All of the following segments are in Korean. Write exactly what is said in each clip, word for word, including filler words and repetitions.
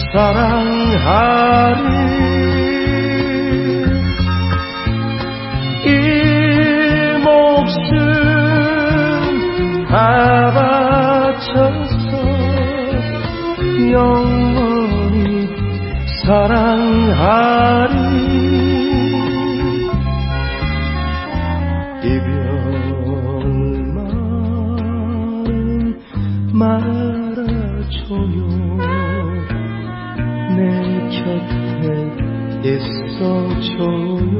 사랑하리 이 목숨 다 바쳐서 영원히 사랑하리 이별만 말아줘요 내 곁에 있어줘요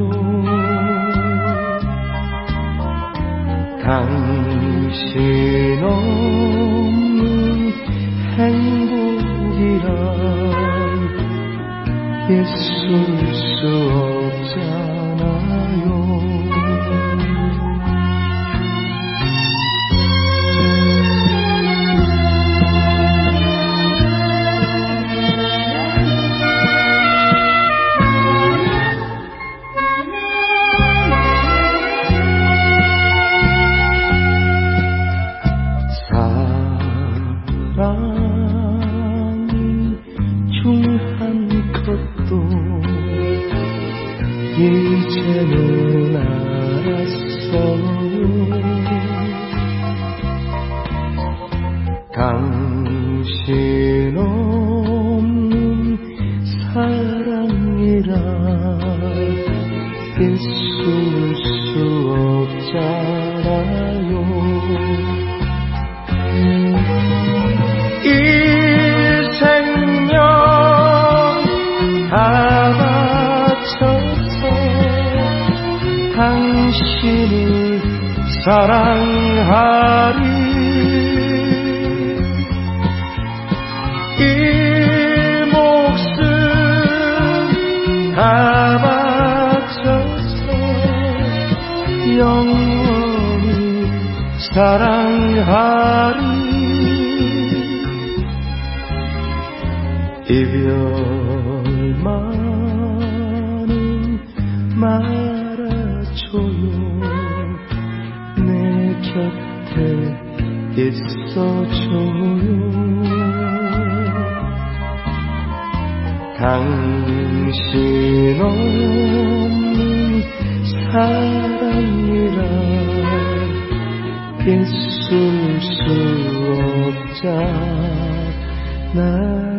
당신 없는 행복이란 있을 수 없잖아요 이제는 알았어요 당신 없는 사랑이라 있을 수 없잖아요 이 생명 다 당신을 사랑하리 이 목숨 다 바쳐서 영원히 사랑하리 이별만은 말 내 곁에 있어줘요 당신 없는 사랑이라 있을 수 없잖아요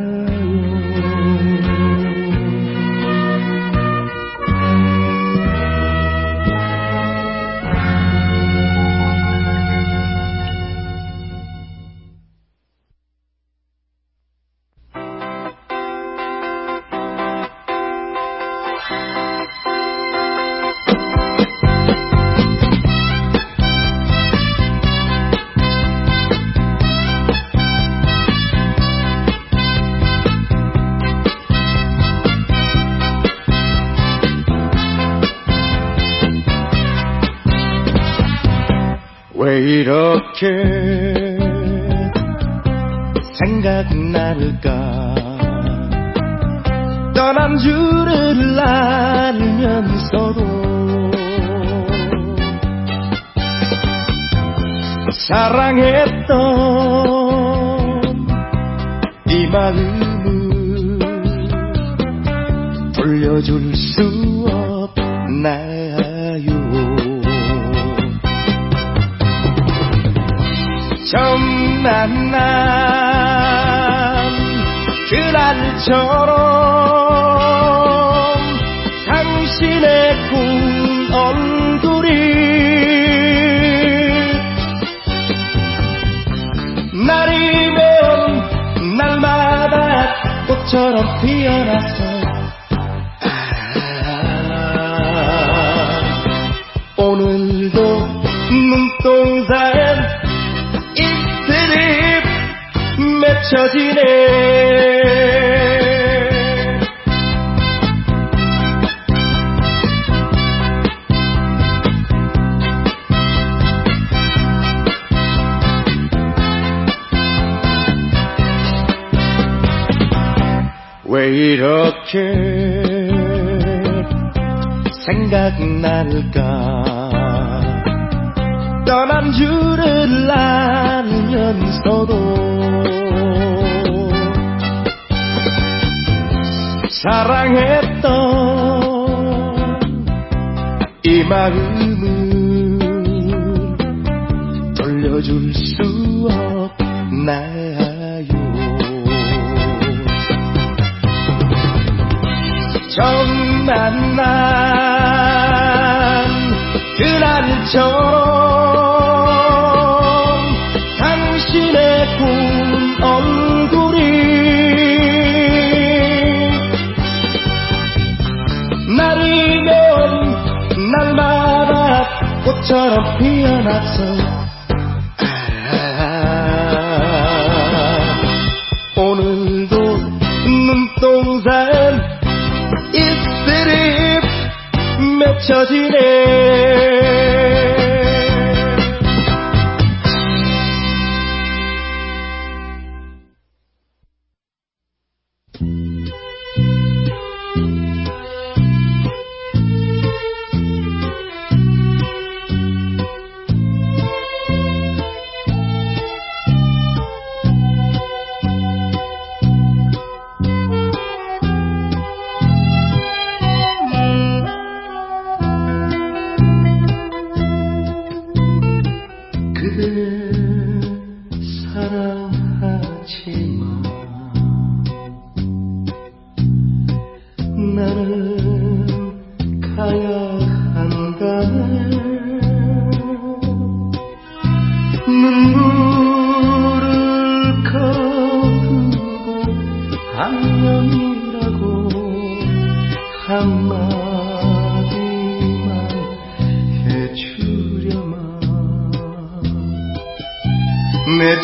왜 이렇게 생각날까 떠난 줄을 알면서도 사랑했던 이 마음을 돌려줄 수 없나요 처음 만난 그날처럼 당신의 군 얼굴이 날이면 날마다 꽃처럼 피어나서 아, 오늘도 눈동자엔 맺혀지네 왜 이렇게 생각날까 떠난 줄을 알면서도 사랑했던 이 마음을 돌려줄 수 없나요? 처음 만난 그날처럼 당신의 고운 얼굴이 날이면 날마다 꽃처럼 피어났어. 아, 오늘도 눈동산 입술이 맺혀지네. 내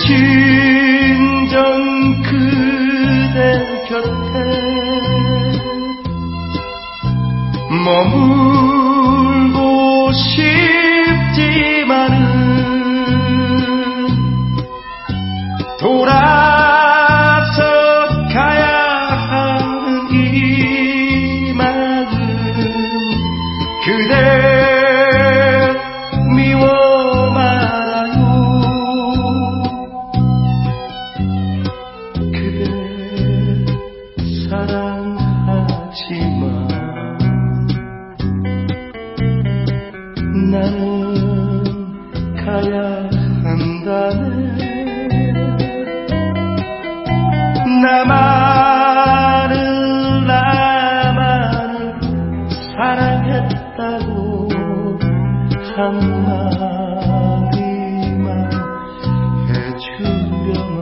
진정 그대 곁에 머물고 싶지만은 돌아서 가야 하는 이 마음 그대 미워 말아요. 그대 사랑하지만 나는 가야 한다네. 나만을 나만을 사랑했다고 한마디만 해주려나.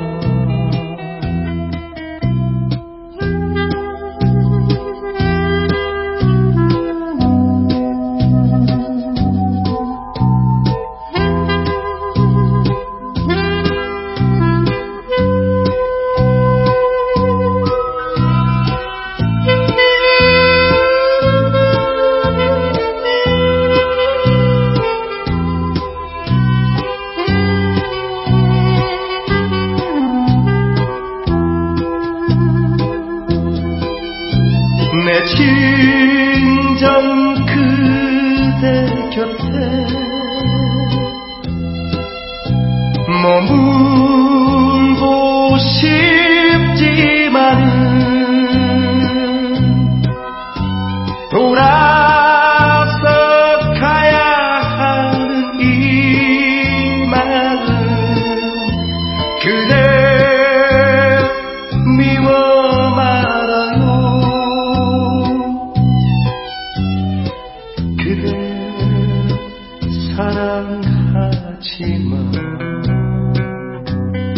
내 진정 그대 곁에 머물고 싶지만은 돌아서 가야 하는 이 마음 그대 미워 말아요. 그대 사랑하지만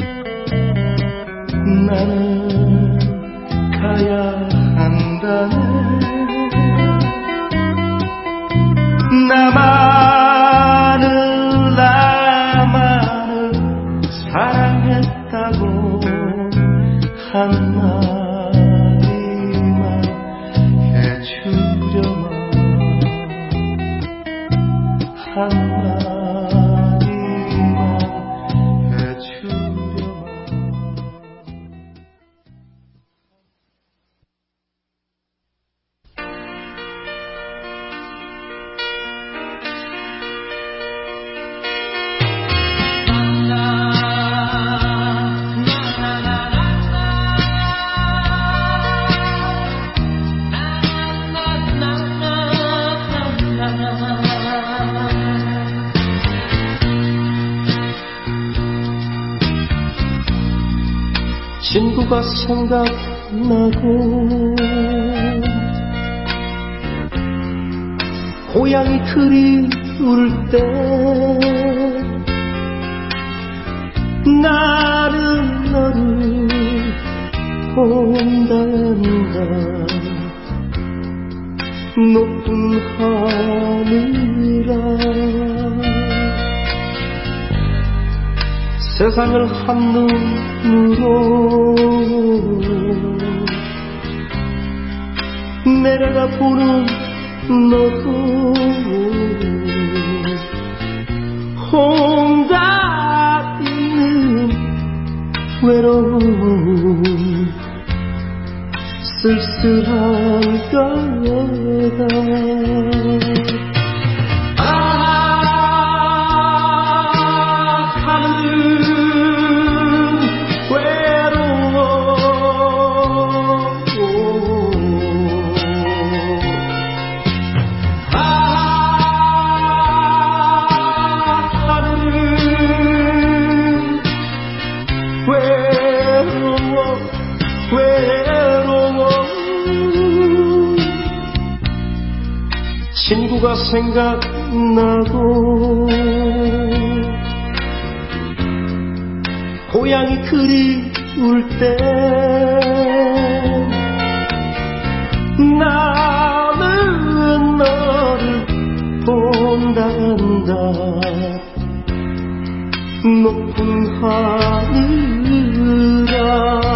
친구가 생각나고 고양이 그리울 때 나는 너를 본단다. 높은 하늘아 세상을 한눈으로 내려다 보는 너도 혼자 있는 외로움 쓸쓸한 거다. 친구가 생각나고 고양이 그리울 때 나는 너를 본단다. 높은 하늘아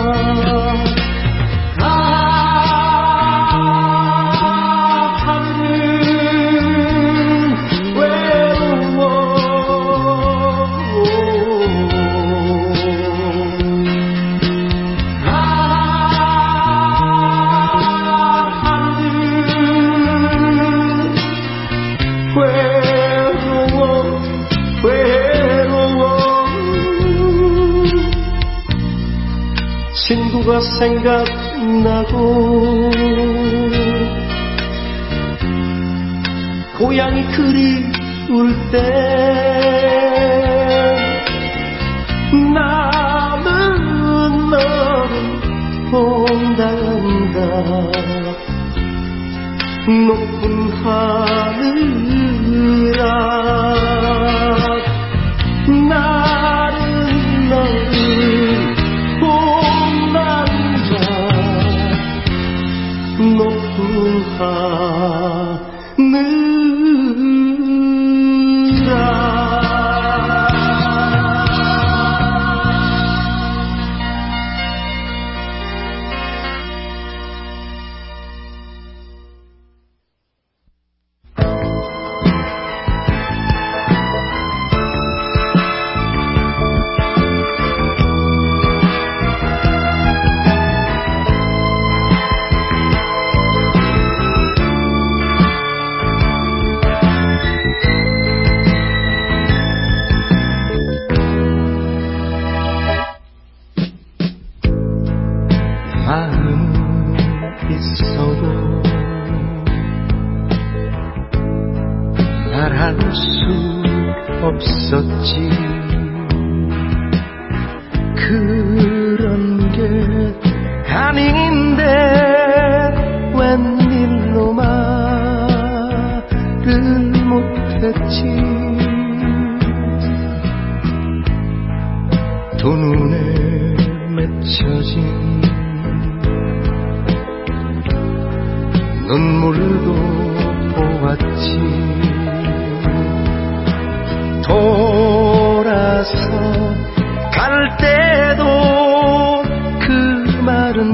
친구가 생각나고 고양이 그리울 때 나는 너를 본단다. 높은 하늘아 나는 너를 높은 하늘아 없었지. 그런 게 아닌데 웬일로 말을 못했지. 두 눈에 맺혀진 눈물도 보았지. 돌아서 갈 때도 그 말은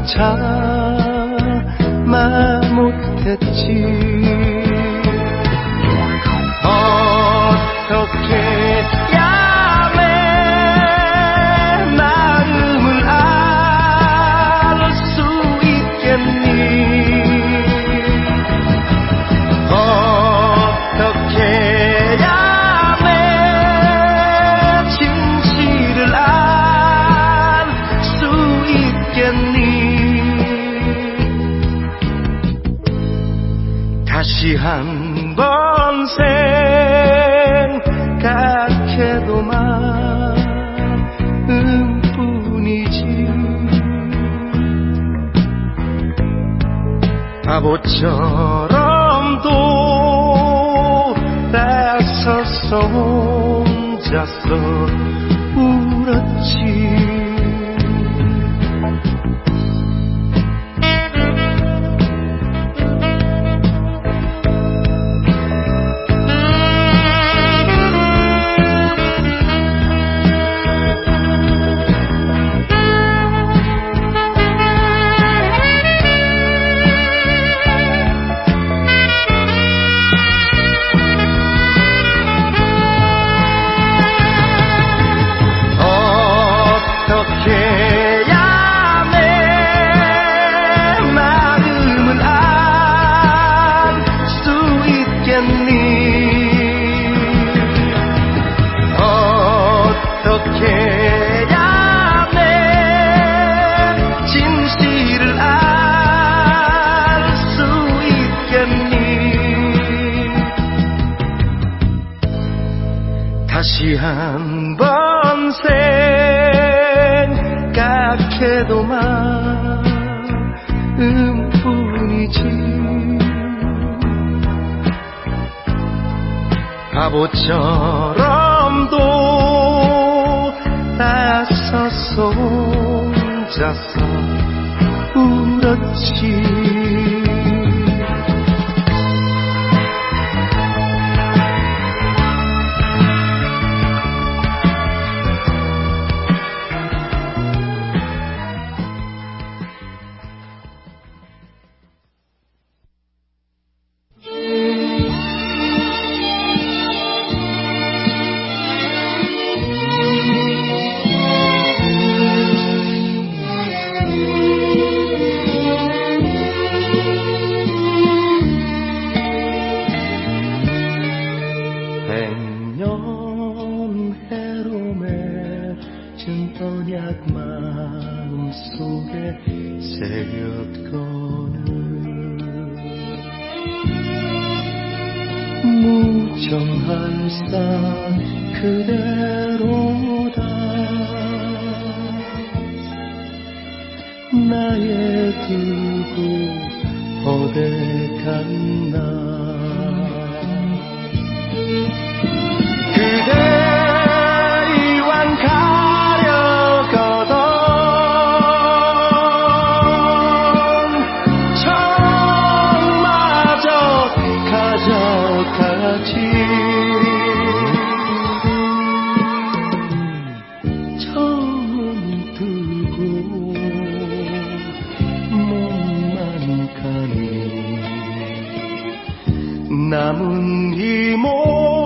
참아 못했지. 어떻게 해야 내 마음을 알 수 있겠니. 어떻게 해야 다시 한 번 생각해도 마음뿐이지. 바보처럼 돌아서서 혼자서 울었지. 다시 한번 생각해도 마음뿐이지. 바보처럼 돌아서서 혼자서 울었지. 남은 이 몸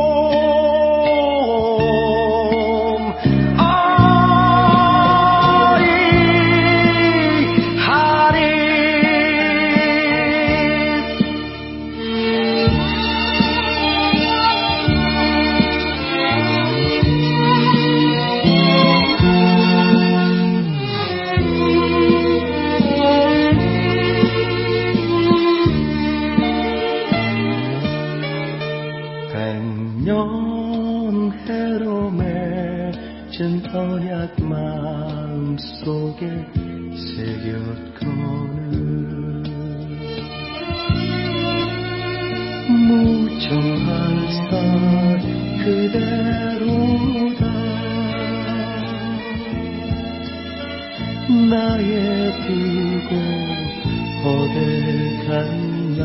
백년해로 맺은 언약 마음속에 새겼거늘 무정한 산 그대로다 나의 두고 어딜 갔나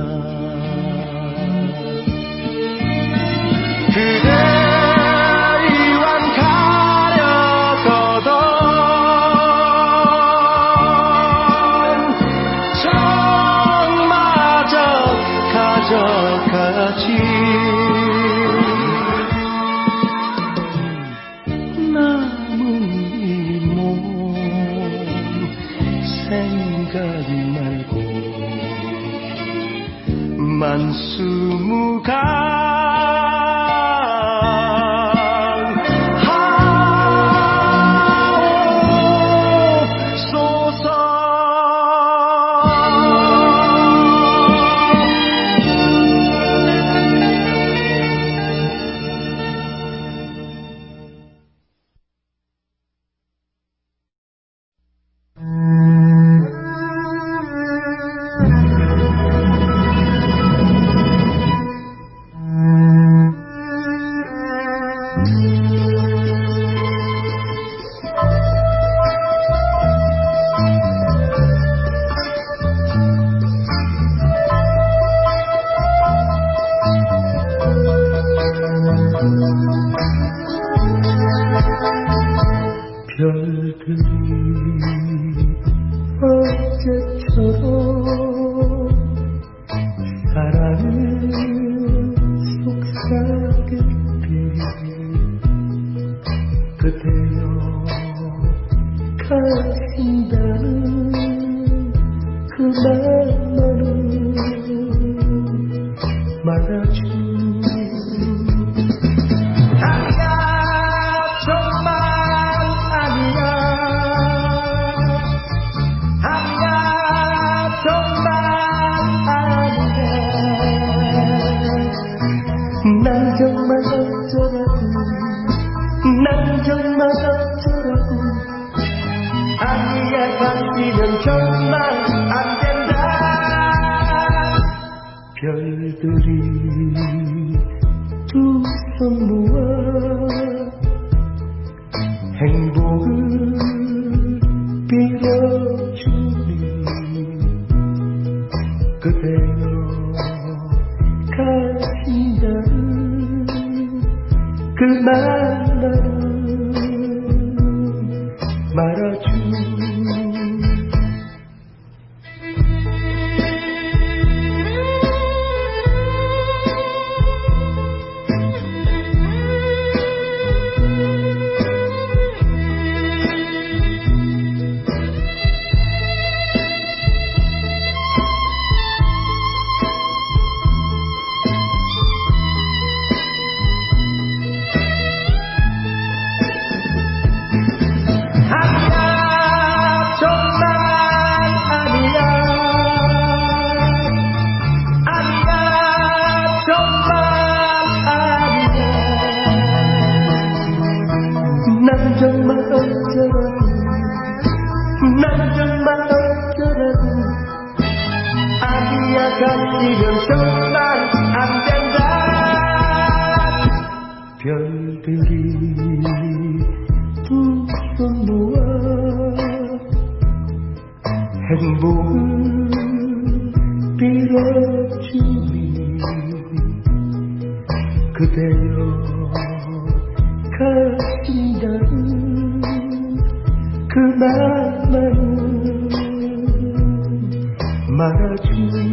그대 이완 가려거던 정마저 가져가지 남은 이 몸 생각 말고 만수무강 그날만은 말아줘. 아니야 정말 아니야. 아니야 정말 아니야. 난 정말 어쩌라고. 난 정말 어쩌라고. 아니야 같으면 정말 안 된다. 별들이 두 손 모아 행복을 빌어주니 그대여 가신다는 그 말은 말아줘. 난 정말 어쩌라고. 난 정말 어쩌라고. 아니야 같으면 정말 안 된다. 별들이 두 손 모아 행복을 빌어주니 그대여 가신다는 그 말만은 말아줘.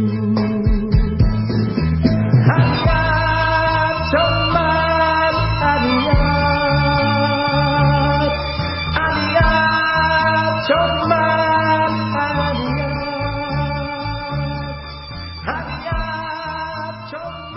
아니야 정말 아니야. 아니야 정말 아니야. 아니야 정말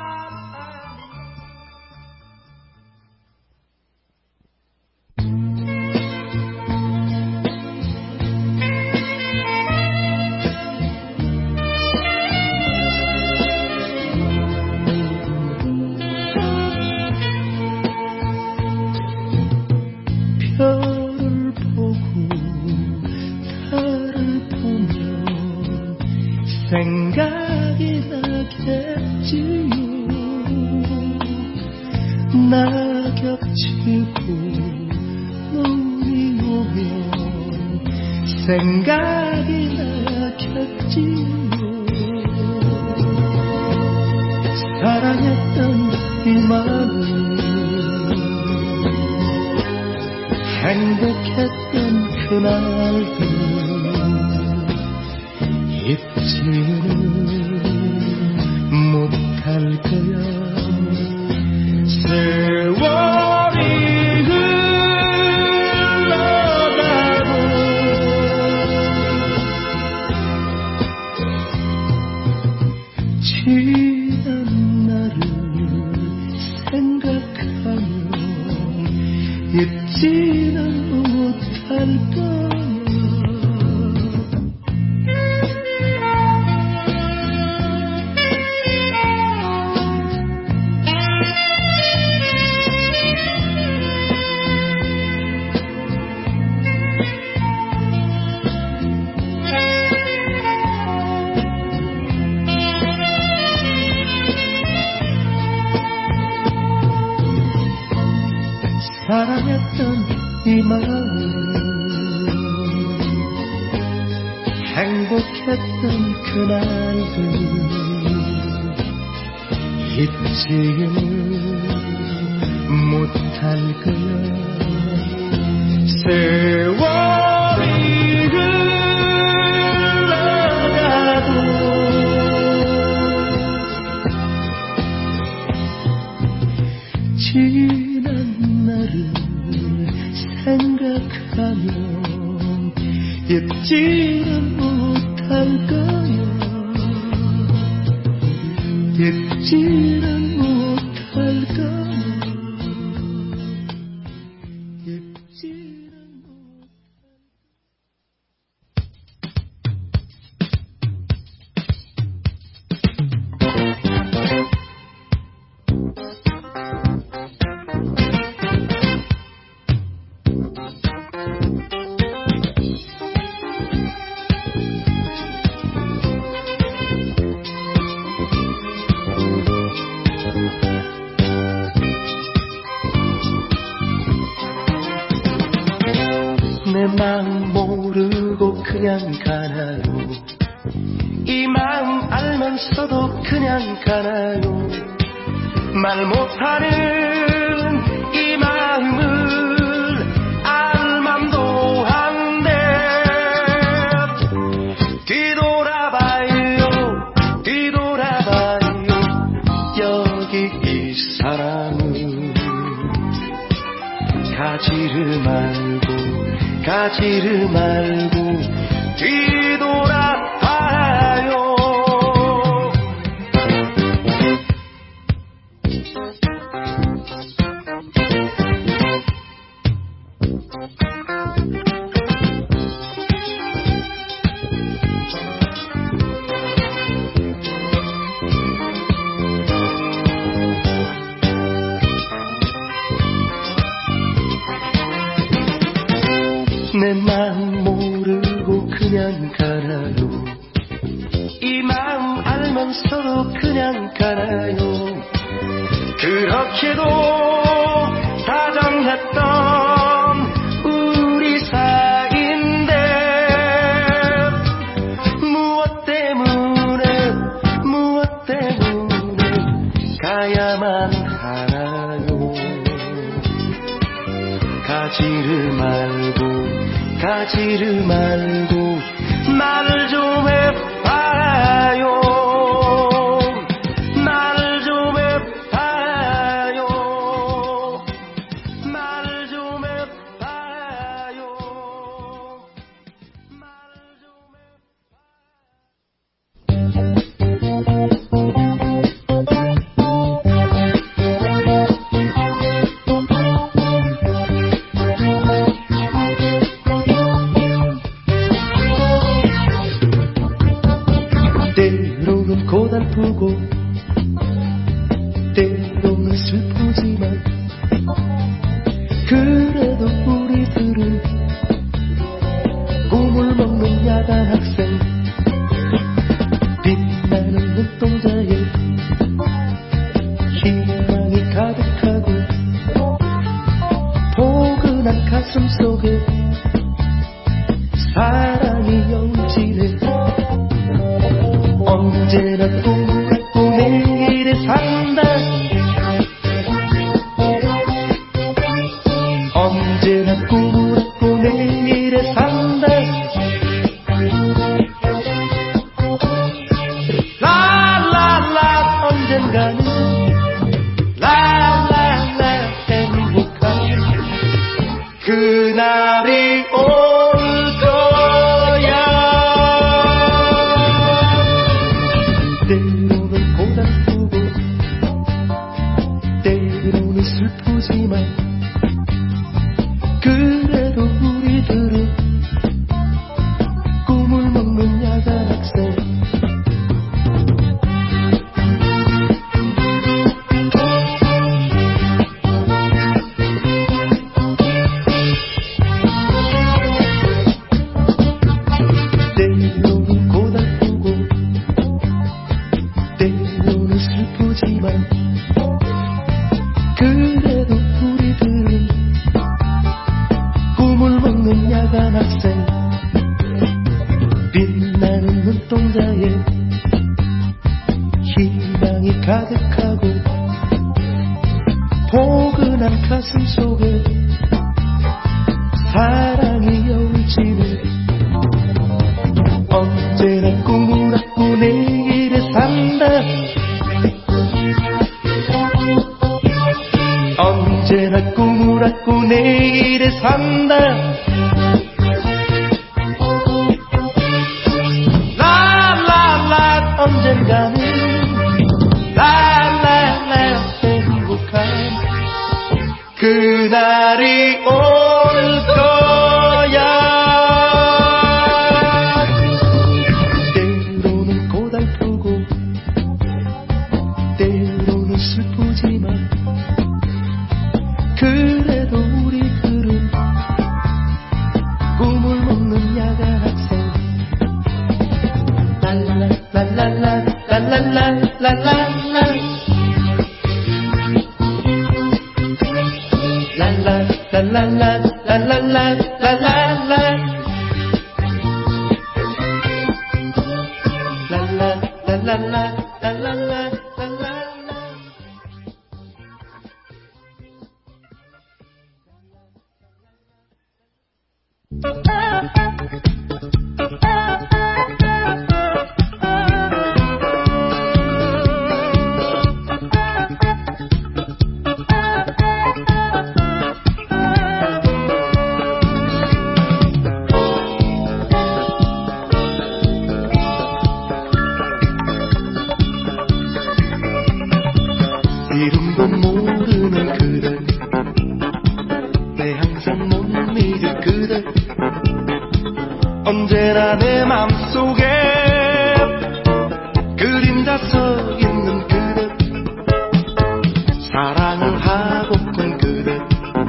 별을 보고 달을 보면 생각이 나겠지요. 낙엽 치고 눈이 오면 생각이 나겠지요. 사랑했던 이 마음 행복했던 그날들 잊지는 못할 거야. 세월이 흘러가고 지난 날을 생각하면 잊지는 못할 거야. 사랑했던 이 마음 행복했던 그날들 잊지는 못할 거야. 세월이 흘러가고 지난 날을 생각하면 잊지는 못할 거야. 마음 모르고 그냥 가나요? 이 마음 알면서도 그냥 가나요? 말 못하는 이 마음을 알맘도 한데 뒤돌아봐요 뒤돌아봐요 여기 이 사람은 가지를 말고 가지를 말고 뒤돌아봐요. 내 마음 모르고 그냥 가나요? 이 마음 알면서도 그냥 가나요? 그렇게도 다정했던 우리 사이인데 무엇 때문에 무엇 때문에 가야만 하나요? 가지를 말고 가지를 말고 말을 좀 해봐요. 말을 좀 해봐요. 말을 좀 해봐요. 말을 좀 때로는 고달프고 때로는 슬프지만 그래도 우리들은 꿈을 먹는 야간 학생 빛나는 눈동자에 희망이 가득하고 포근한 가슴 속에 사랑이 여울지네. 언제나 꿈을 갖고 내일에 산다. 언제나 꿈을 갖고 내일에 산다. 라라라 언젠가는 라라라 행복한 그날이 올 거야. 때로는 고달프고 때로는 슬프지만 그래도 우리들은 꿈을 먹는 야간 학생 때로는 고달프고 때로는 슬프지만 그래도 우리들은 꿈을 먹는 야간 학생 빛나는 눈동자에 희망이 가득하고 포근한 가슴 속에 사랑이 여울지는 언제나 꿈을 갖고 내일에 산다. 언제나 꿈을 갖고 내일에 산다. 라라라 언젠가는 라라라 행복한 그날이 올 거야. 때로는 고달프고 때로는 슬프지만 그래도 우리들은 꿈을 먹는 야간 학생 랄랄랄랄랄랄랄랄랄랄 랄랄랄랄랄랄랄랄랄 이름도 모르는 그대, 내 항상 못 믿을 그대, 언제나 내 맘속에 그림자 서 있는 그대, 사랑을 하고픈 그대,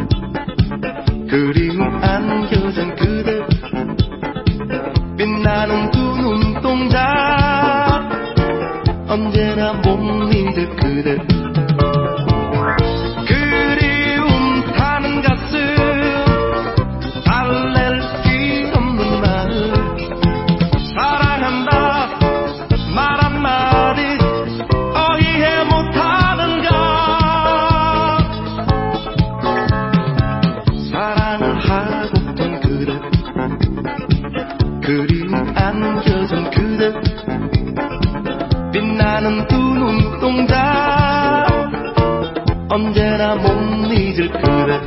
그리움 안겨진 그대, 빛나는 두 눈동자, 언제나 못 믿을 그대, 안겨진 그대, 빛나는 두 눈동자, 언제나 못 잊을 그대.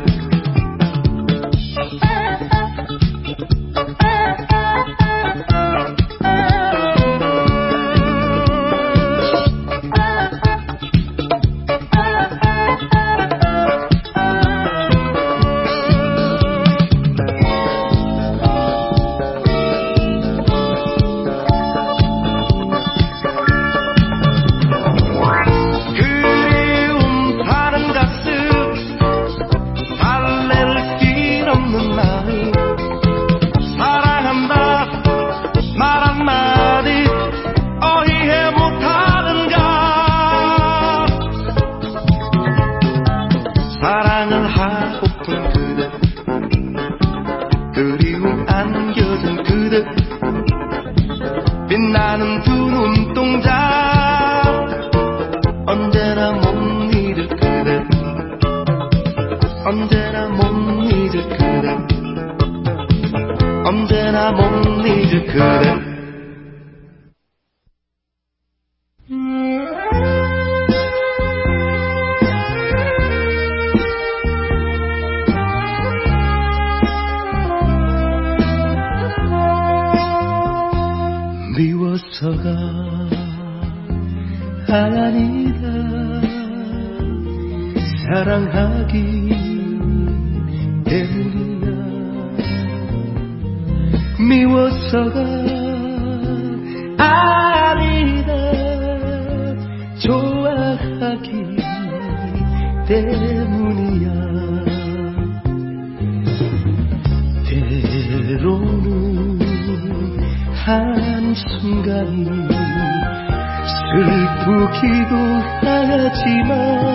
사랑을 하고픈 그대, 그리움 안겨진 그대, 빛나는 두 눈동자, 언제나 못 잊을 그대, 언제나 못 잊을 그대, 언제나 못 잊을 그대. 미워서가 아니다, 사랑하기 때문이야. 미워서가 아니다, 좋아하기 때문이야. 때로는 한순간이 슬프기도 하지만,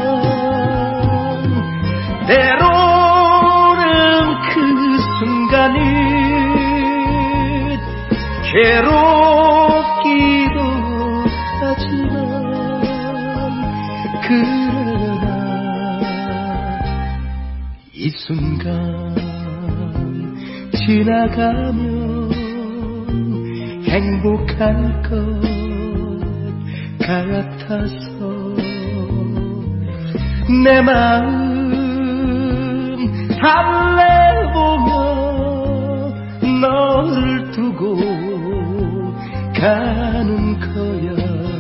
때로는 그 순간이 괴롭기도 하지만, 그러나 이 순간 지나가면 행복할 것 같아서 내 마음 달래보며 너를 두고 가는 거야.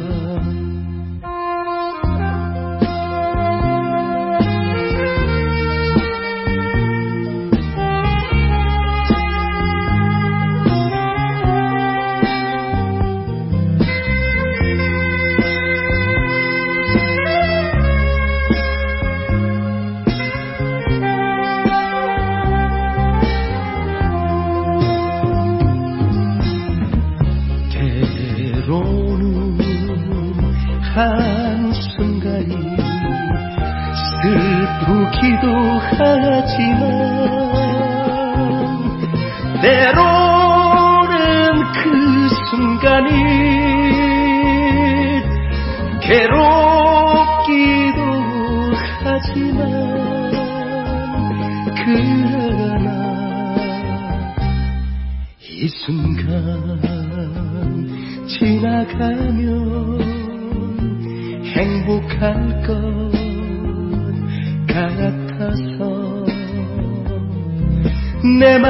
한순간이 슬프기도 하지만, 때로는 그 순간이 있다면 행복할 것 같아서 내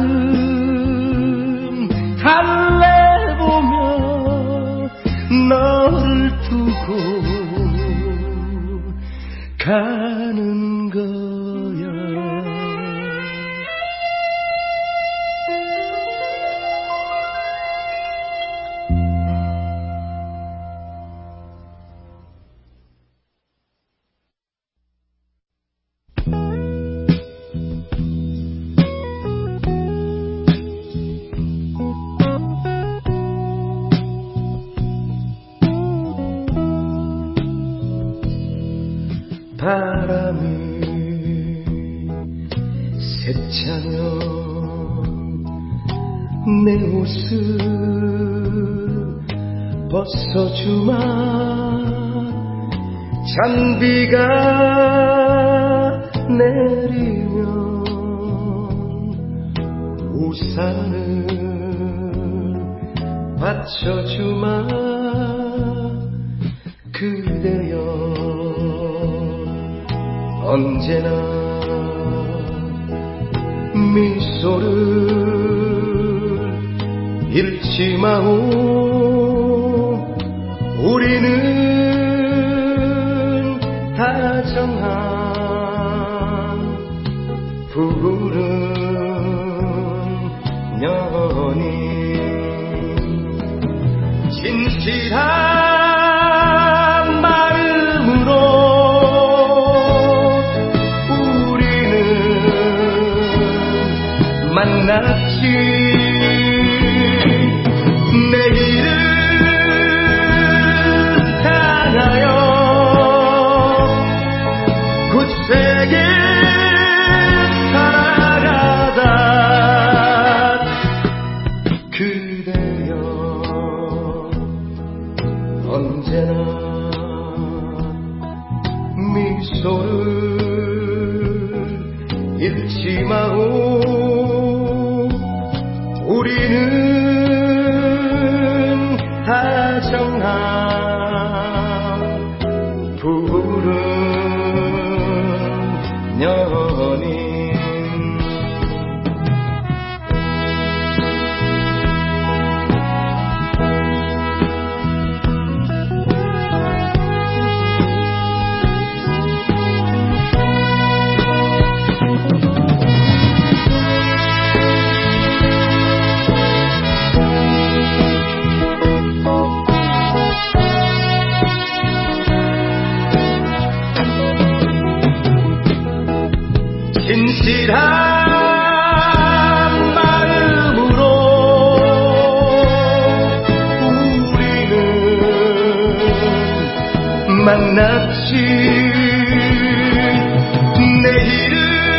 마음 달래보며 너를 두고 가는 거야. 바람이 세차면 내 옷을 벗어주마. 잔비가 내리면 우산을 받쳐주마. 그대여 언제나 미소를 잃지 마오. 우리는 다정한 푸른 연인. 진실한 만났지. 내일을 향하여 굳세게 살아가다. 그대여 언제나 미소를 잃지 마오. 우리는 다정한 푸른 연인. 진실한 마음으로 우리는 만났지. 내일을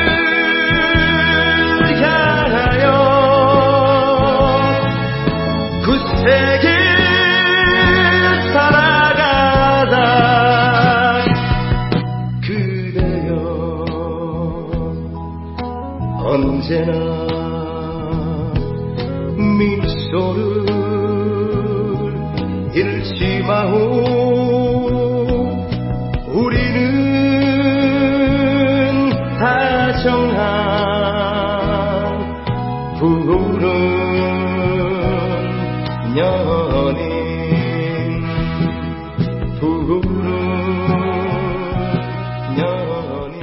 향하여 굳세게 살아가다. 언제나 미소를 잃지 마오. 우리는 다정한 푸른 연인. 푸른 연인.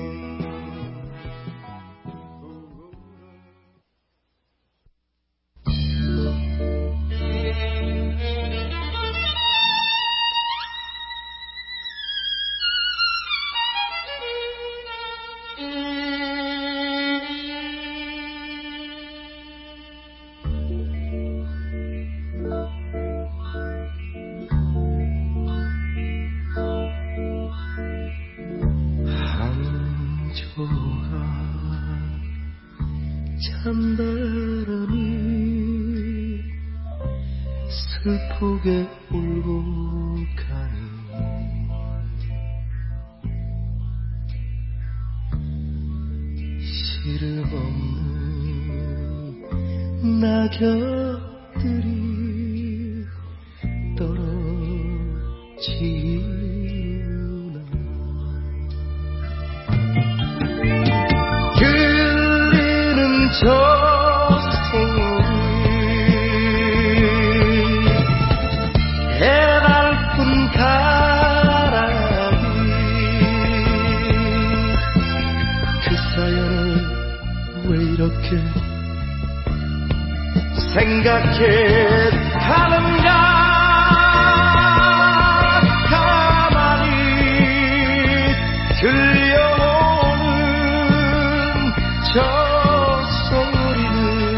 찬바람이 슬프게 울고 가니 시름 없는 낙엽들이 떨어 지우나. 들리는 저 소리 해맑은 가락이 그 사연을 왜 이렇게 생각해 가는가. 가만히 들려오는 저 소리는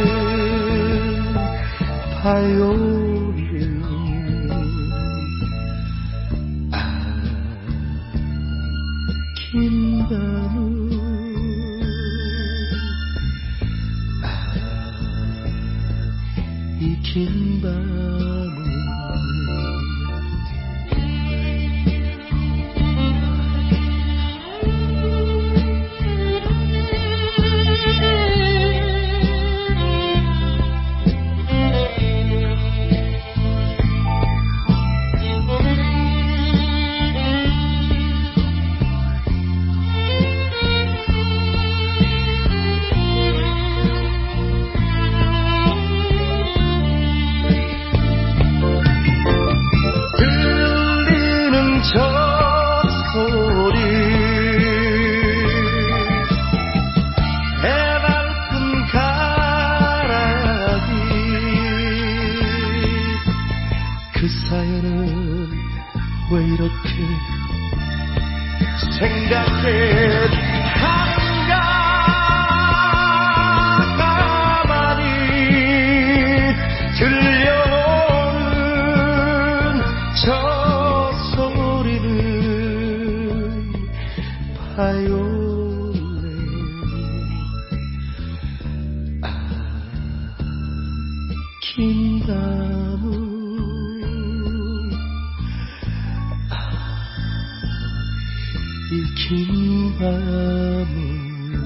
바이올린. 아, 긴 밤은 이 긴 밤은 왜 이렇게 생각해 하는가. 가만히 들려오는 저 소리는 바이올린. 아, 긴 밤은 이 긴 밤은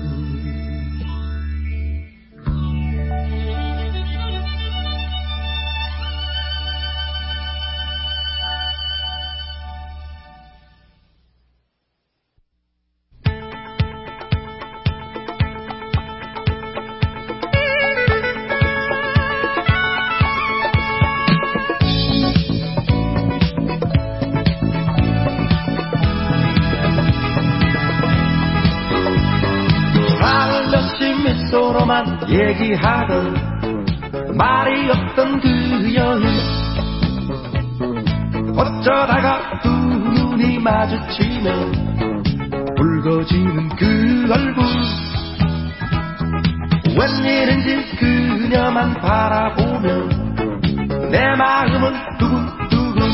미소로만 얘기하던 말이 없던 그 여인. 어쩌다가 두 눈이 마주치면 붉어지는 그 얼굴. 웬일인지 그녀만 바라보면 내 마음은 두근두근.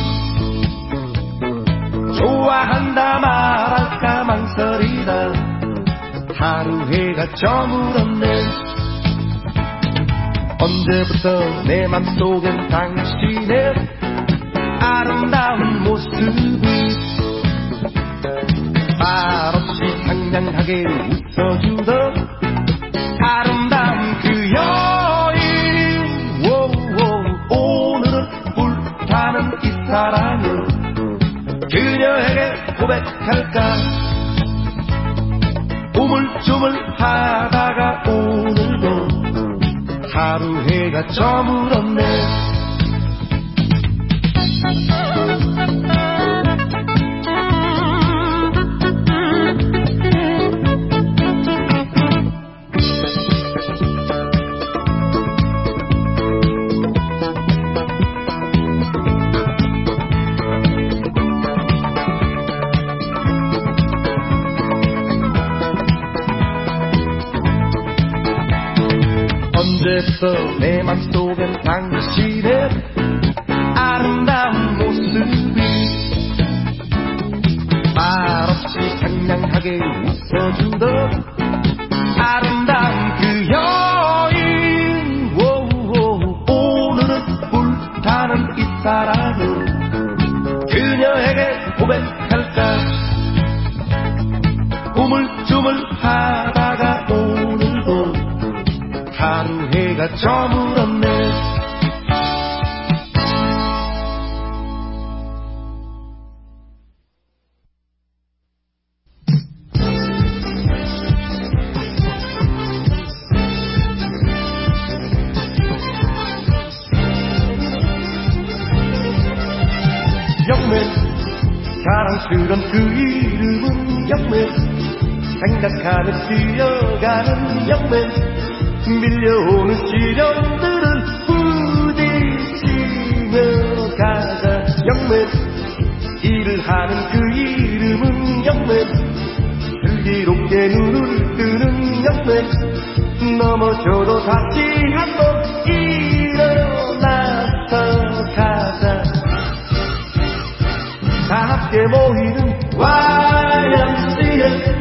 좋아한다 말할까 망설이다 하루 해가 저물었네. 언제부터 내 맘속엔 당신의 아름다운 모습이 말없이 상냥하게 웃어주던 아름다운 그 여인. 오오, 오늘은 불타는 이 사랑을 그녀에게 고백할까. 우물쭈물하다가 오늘도 하루 해가 저물었네. 언제부터 내 맘속엔 당신의 아름다운 모습이 말없이 상냥하게 웃어주던 아름다운 그 여인. 오오, 오늘은 불타는 이 사랑을 그녀에게 고백할까. 우물쭈물하다가 오늘도 하루 해가 저물었네. 영맨 자랑스런 그 이름은 영맨 생각하면 뛰어가는 영맨 밀려오는 시련들은 부딪히며 가자 영맨 일을 하는 그 이름은 영맨 슬기롭게 눈을 뜨는 영맨 넘어져도 다시 한번 일어나서 가자 다 함께 모이는 와이엠씨에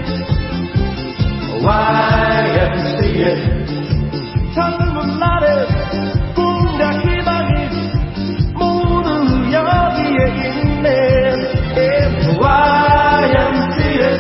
와이엠씨에 젊은 날의 꿈과 희망이 모두 여기에 있네 와이엠씨에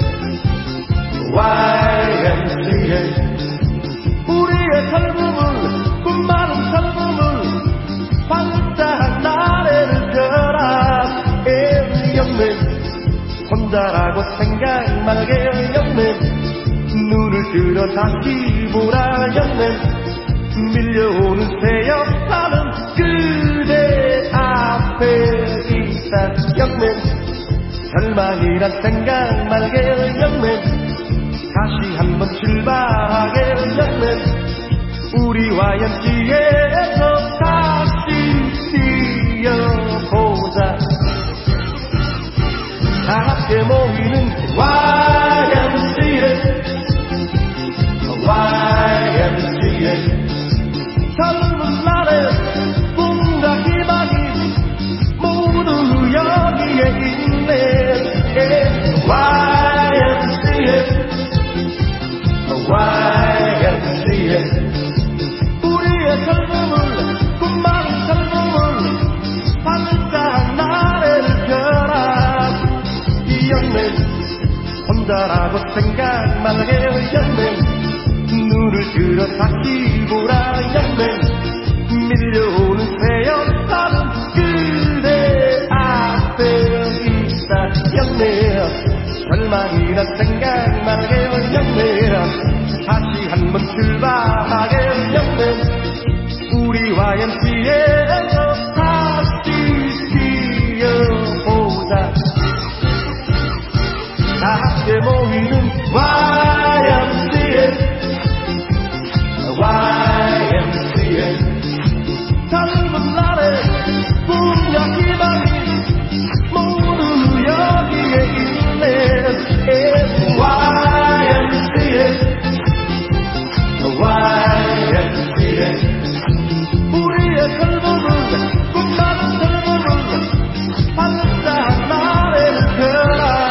와이엠씨에 우리의 젊음을 꿈 많은 젊음을 반짝한 나래를 펴라 영맨 혼자라고 생각 말게 영맨 눈을 들어 다시 보라 영맨 밀려오는 새 역사는 그대 앞에 있다 영맨 절망이란 생각 말게 영맨 다시 한번 출발하게 영맨 우리 와이엠씨에서 다시 뛰어보자 다 함께 모이는 와이엠씨에 와이엠씨에 젊은 날의 꿈과 희망이 모두 여기에 있네 와이엠씨에 와이엠씨에 우리의 젊음을 꿈 많은 젊음을 반짝한 나래를 펴라 영맨 혼자라고 생각 말게 영맨 눈을 들어 다시 보라 영맨 밀려오는 새 역사는 그대 앞에 있다 영맨 절망이란 생각 말게 영맨 다시 한번 출발하게 영맨 우리 와이엠씨에서 다시 뛰어보자 다 함께 모이는 와이엠씨에 와이엠씨에 젊은 날의 꿈과 희망이 모두 여기에 있네 와이엠씨에 와이엠씨에 우리의 젊음을 꿈 많은 젊음을 반짝한 나래를 펴라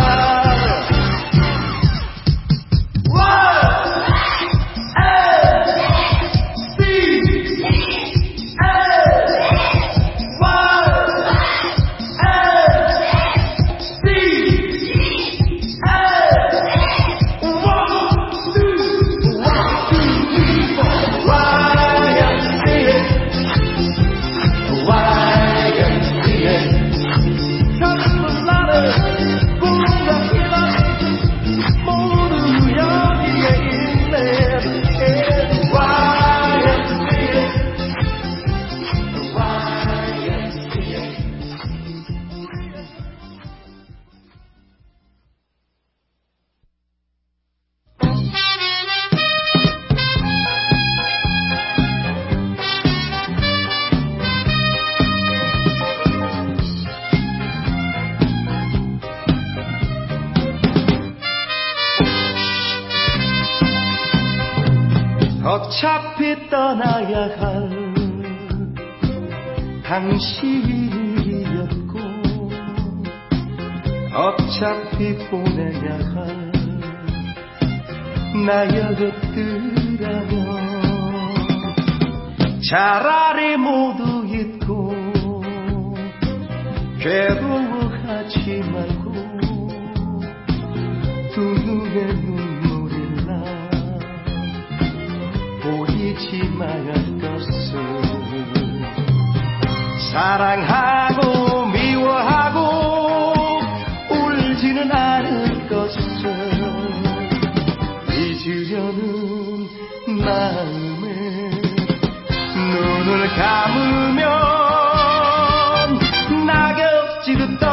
어차피 떠나야 할 당신이었고 어차피 보내야 할 나였더라면 차라리 모두 잊고 괴로워하지 말고 두 눈에 눈물이 나 보이지 말았 것을 사랑하고 미워하고 울지는 않을 것을 잊으려는 마음에 눈을 감으면 낙엽 지듯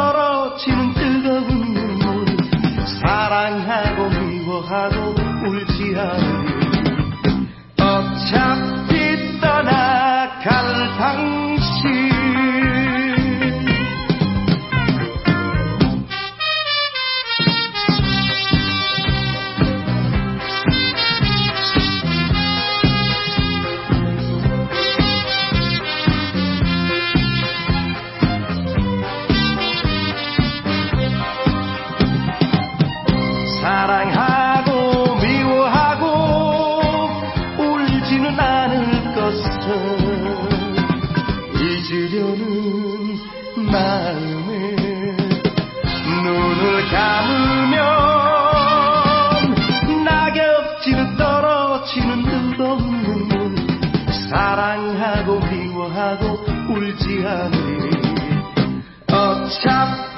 하고 울지 않니. 어차피